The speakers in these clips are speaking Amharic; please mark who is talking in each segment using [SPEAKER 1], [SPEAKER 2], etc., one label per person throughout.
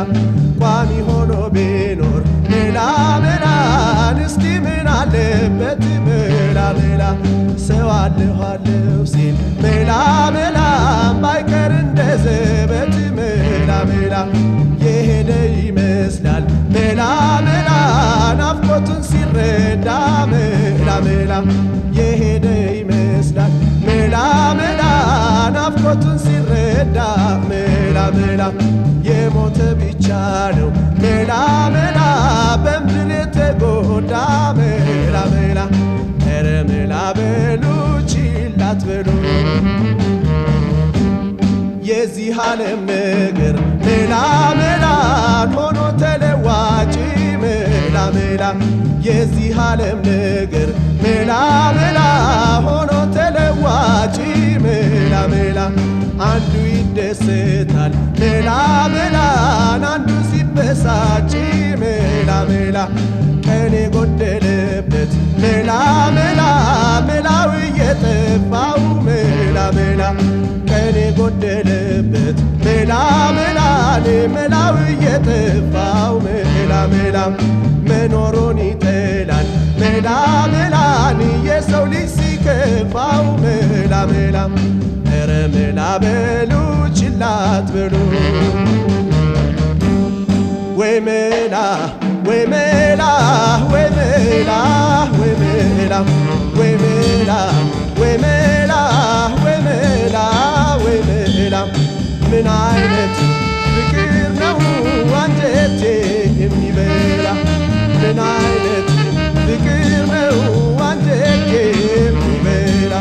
[SPEAKER 1] ቋሚ ሆኖ ቢኖር ሜላ ሜላን እስቲ ምን አለበት ሜላ ሜላ ሰው አለሁ አለሁ ሲል ሜላ ሜላን ባይቀር እንደ ዘበት ሜላ ሜላ የሄደ ይመስላል ሜላ ሜላ ናፍቆቱን ሲረዳ ሜላ ሜላ የሄደ ይመስላል ሜላ ሜላ ናፍቆቱን ሲረዳ ሜላ ሜላ የሞተ ብቻ ነው ሜላ ሜላ በምድር የተጎዳ ሜላ ሜላ ኧረ ሜላ በሉ ችላ አትበሉ የዚህ ዓለም ነገር ሜላ ሜላን ሆኖ ተለዋጭ ሜላ ሜላ የዚህ ዓለም ነገር ሜላ ሜላ ሆኖ ተለዋጭ ሜላ ሜላ አንዱ ይደሰታል ሜላ ሜላን አንዱ ሲበሳጭ ሜላ ሜላ ቀን የጎደለበት ሜላ ሜላ ሜላው እየጠፋው ሜላ ሜላ ቀን የጎደለበት ሜላ ሜላን ሜላው እየጠፋው ሜላ ሜላ መኖሩን ይጠላል ሜላ ሜላን የሰው ልጅ ሲከፋው ሜላ ሜላ ኧረ ሜላ በሉ ችላ አትበሉ ወይ ሜላ ወይ ሜላ ወይ ሜላ ወይ ሜላ ወይ ሜላ ወይ ሜላ ወይ ሜላ ወይ ሜላ ምን አይነት ፍቅር ነው አንጀቴ የሚበላ ምን አይነት ፍቅር ነው አንጀቴ የሚበላ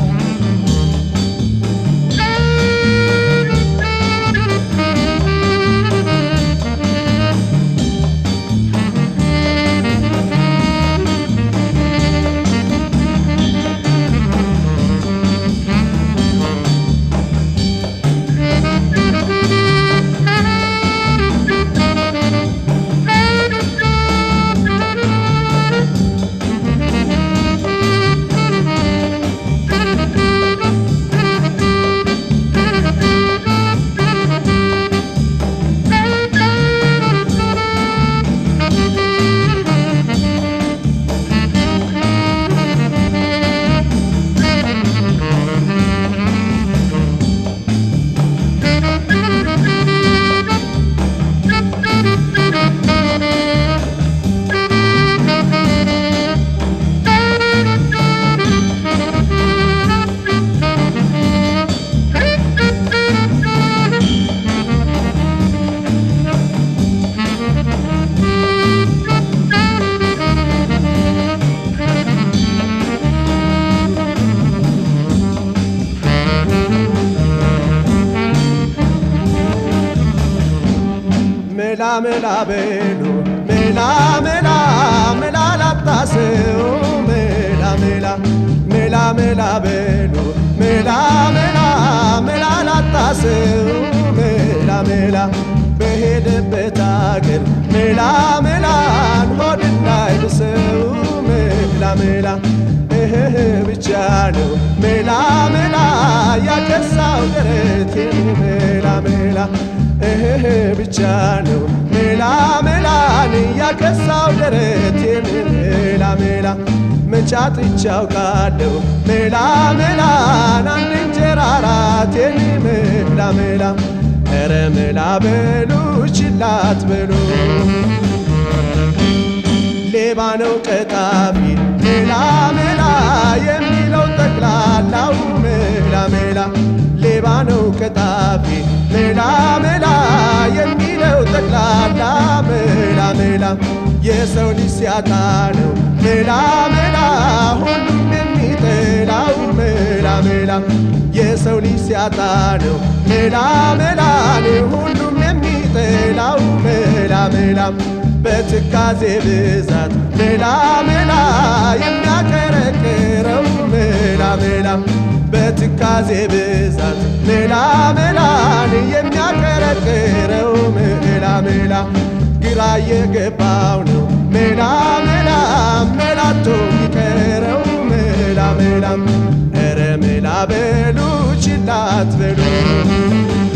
[SPEAKER 1] ሜላ ሜላ በሉ ሜላ ሜላ ሜላ ላጣሰው ሜላ ሜላ ሜላ ሜላ በሉ ሜላ ሜላ ሜላ ላጣሰው ሜላ ሜላ በሄደበት አገር ሜላ ሜላን ሆድ እንዳይብሰው ሜላ ሜላ እህ ብቻ ነው ሜላ ሜላ ያከሳው ደረቴን ሜላ ሜላ እህ ብቻ ነው ሜላ ሜላን ያከሳው ደረቴን ሜላ ሜላ መቻጥቻው ካለው ሜላ ሜላን አንድ እንጀራ አራቴን ሜላ ሜላ ኧረ ሜላ በሉ ችላ አትበሉ ሌባ ነው ቀጣፊ ሜላ ሜላ የሚለው ጠቅላላው ሜላ ሜላ ሌባ ነው ቀጣፊ ሜላ ሜላ የሚለው ጠቅላላ ሜላ ሜላ የሰው ልጅ ሲያጣ ነው ሜላ ሜላ ሁሉም የሚጠላው ሜላ ሜላ የሰው ልጅ ሲያጣ ነው ሜላ ሜላን ሁሉም የሚጠላው ሜላ ሜላ በትካዜ ብዛት ሜላ ሜላ የሚያከረክረው ሜላ ሜላ በትካዜ ብዛት ሜላ ሜላን የሚያከረክረው ሜላ ሜላ ግራ የገባው ነው ሜላ ሜላ ሜላቶ ይቀረው ሜላ ሜላ ኧረ ሜላ በሉ ችላ አትበሉ